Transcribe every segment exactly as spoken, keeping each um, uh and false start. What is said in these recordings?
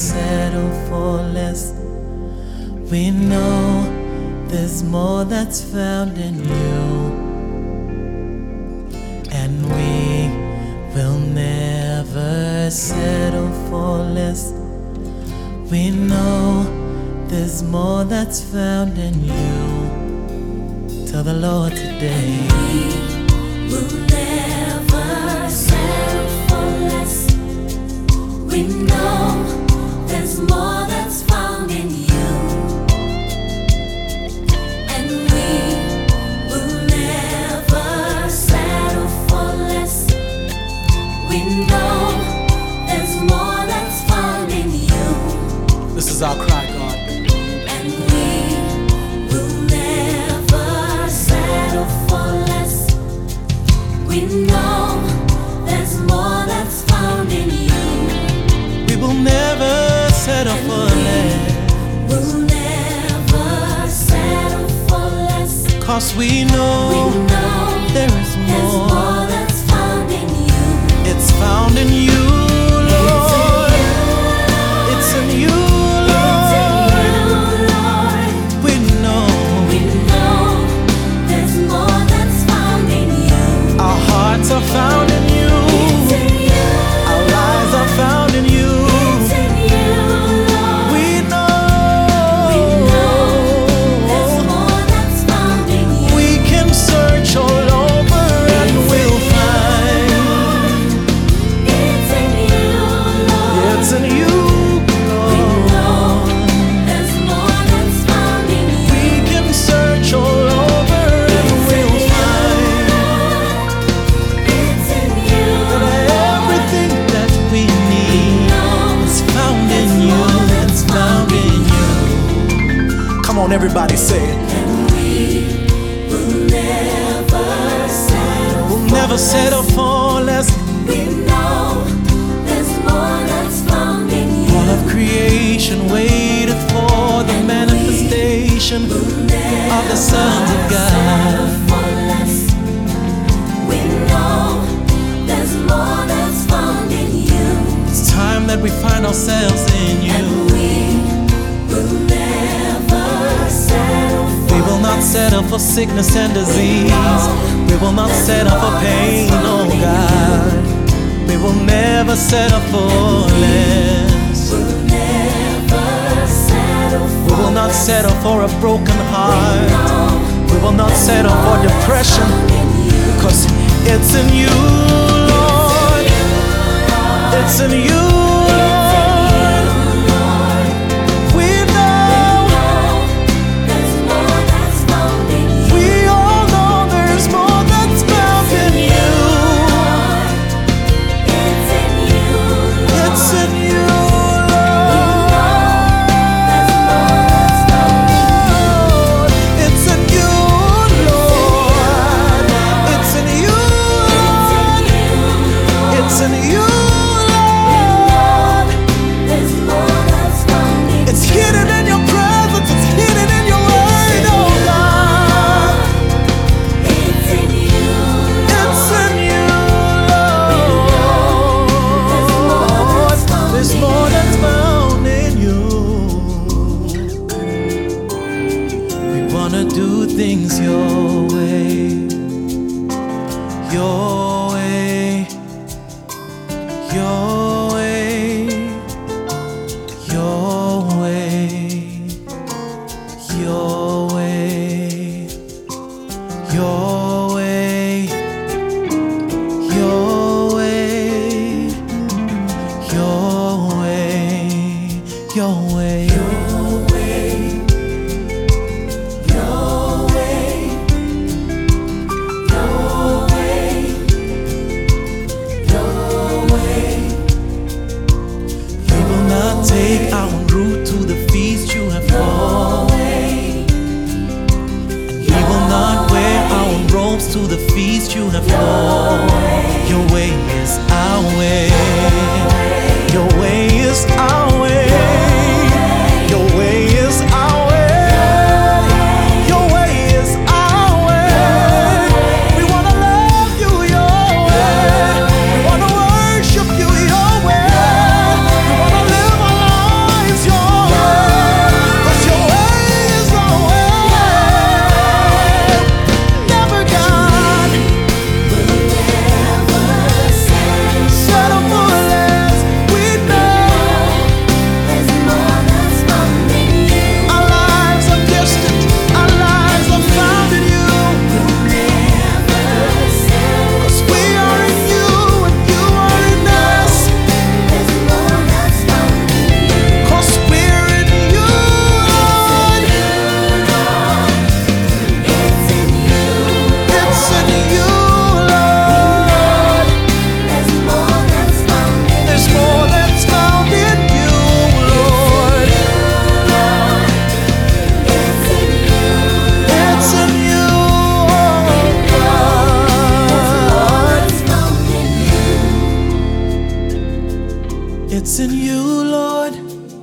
settle for less. We know there's more that's found in you, and we will never settle for less. We know there's more that's found in you. Tell the Lord today. We will never settle for less. We know there's more that's found in you, and we will never settle for less. We know there's more that's found in you. This is our cry, God. And we will never settle for less. We know there's more that's found in you. We will never settle And for we less, will never settle for less. 'cause we We know know there is there's more. more that's found in you. It's found in you, Lord. It's in you, It's in Lord. you, Lord. We know We know there's more that's found in you. our hearts are found in you. It's in you. Our lives are found in you. It's in you, Lord. We know, We know there's more that's found in you. we can search all over and we'll find It's in you, Lord. it's in you, We know Lord. there's more that's found in you. We can search all over and we'll find It's in you, that everything that we need is found in you. It's found in you. Come on, everybody, say it. and we will never settle. We'll never settle for less. We know there's more that's found in you. All of creation waited for the manifestation of the sons of God. For less. We know there's more that's found in you. It's time that we find ourselves in you. And we will never settle for We will not settle for sickness and disease. We will not settle for pain, oh God. We will never settle for less. We'll never settle We for will not less. settle for a broken heart. No, We will not settle for depression, in you. cause it's in you, Lord. It's in you, Lord. We know, There's more that's found in you. we all know there's more that's found in you. It's in you, It's in you, there's more that's found in you. Lord. It's in you, Lord. It's in you, Lord. It's in you, Lord. There's more that's found in It's hidden in your presence. It's hidden in your word, oh God. It's in you, It's in you, Lord. There's more that's found in you. We wanna do things your way, your way, your way, your way, your way, your way, your way, your way, your way, your way, your way, your way, your way. We will not take our route to the feast you have called. We will not wear our robes to the feast you have called. Your way is our way. Your way is our way. you, Lord.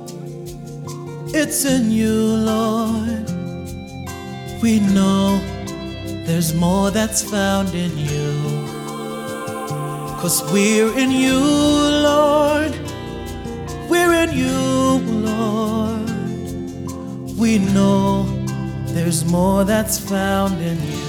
It's in you, Lord. We know there's more that's found in you. 'Cause we're in you, Lord. We're in you, Lord. We know there's more that's found in you.